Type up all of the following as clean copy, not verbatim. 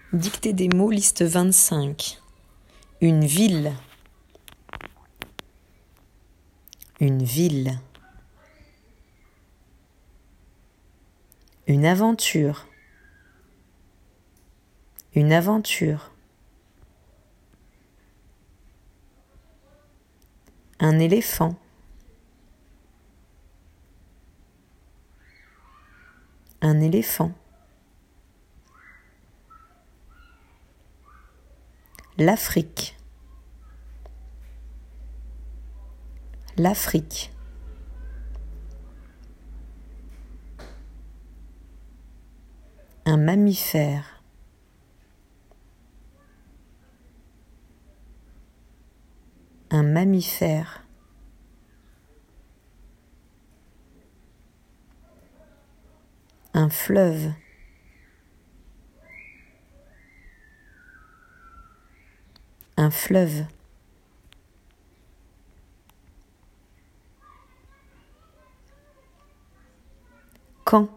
Dictée des mots, liste 25. Une ville. Une ville. Une aventure. Une aventure. Un éléphant. Un éléphant. L'Afrique. L'Afrique. Un mammifère. Un mammifère. Un fleuve. Un fleuve. Quand.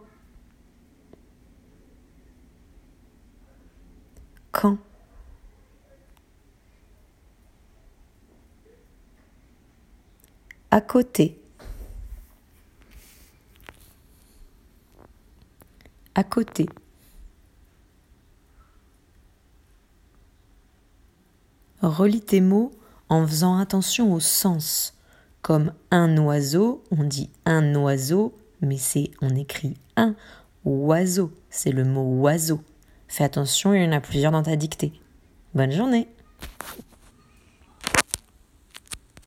Quand. À côté. À côté. Relis tes mots en faisant attention au sens. Comme un oiseau, on dit un oiseau, mais on écrit un oiseau. C'est le mot oiseau. Fais attention, il y en a plusieurs dans ta dictée. Bonne journée!